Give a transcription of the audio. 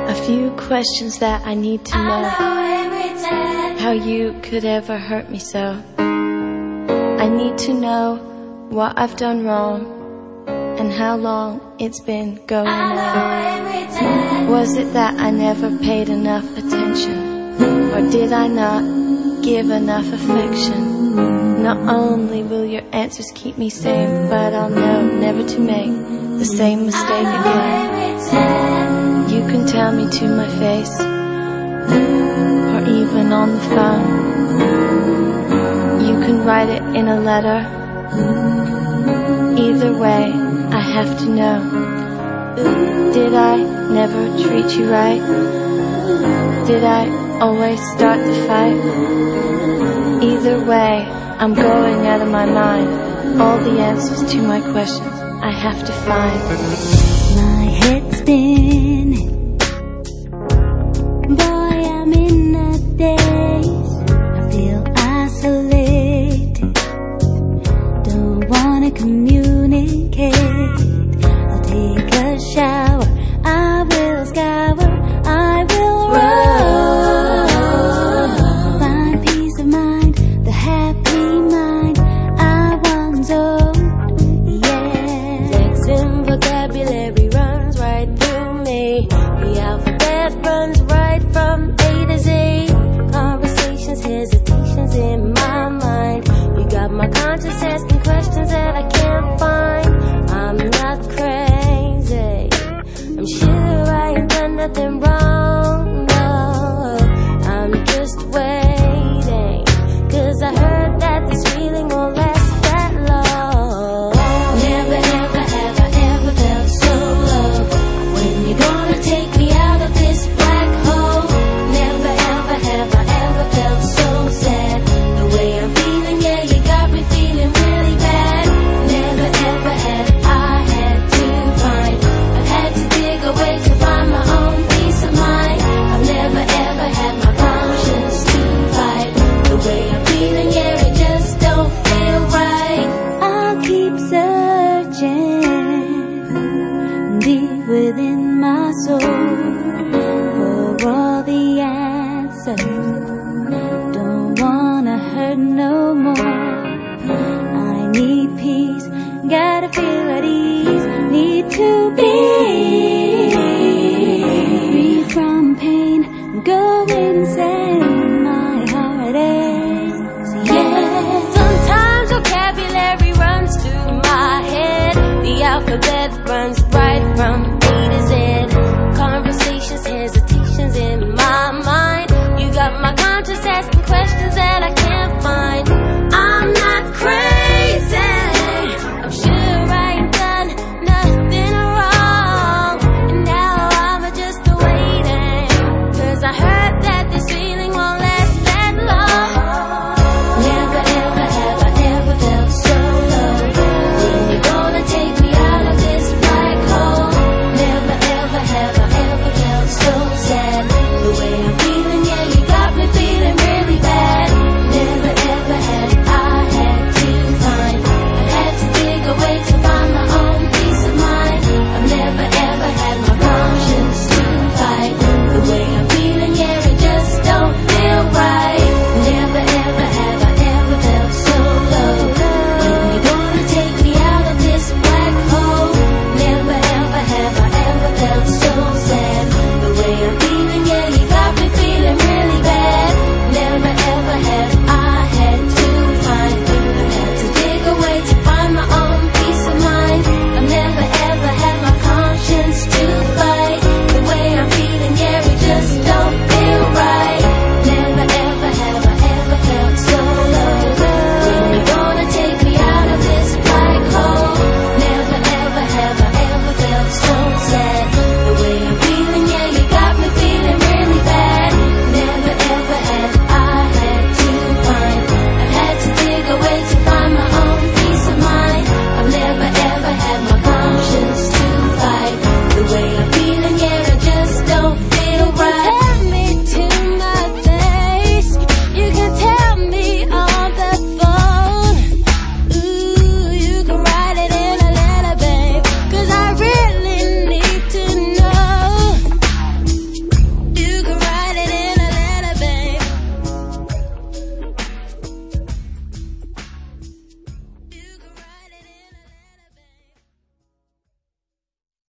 A few questions that I need to know. How you could ever hurt me so. I need to know what I've done wrong and how long it's been going on. Was it that I never paid enough attention? Or did I not give enough affection? Not only will your answers keep me sane, but I'll know never to make the same mistake again. You can tell me to my face, or even on the phone. You can write it in a letter. Either way, I have to know. Did I never treat you right? Did I always start the fight? Either way, I'm going out of my mind. All the answers to my questions I have to find. My head's spinning. Boy, I'm in a daze. I feel isolated. Don't wanna communicate. I'll take a shower. I will scour. I will run. Find peace of mind, the happy mind I once owned. Yeah. Lexing vocabulary runs right through me. The alphabet runs right from A to Z. Conversations, hesitations in my mind. You got my conscience asking questions that I can't find.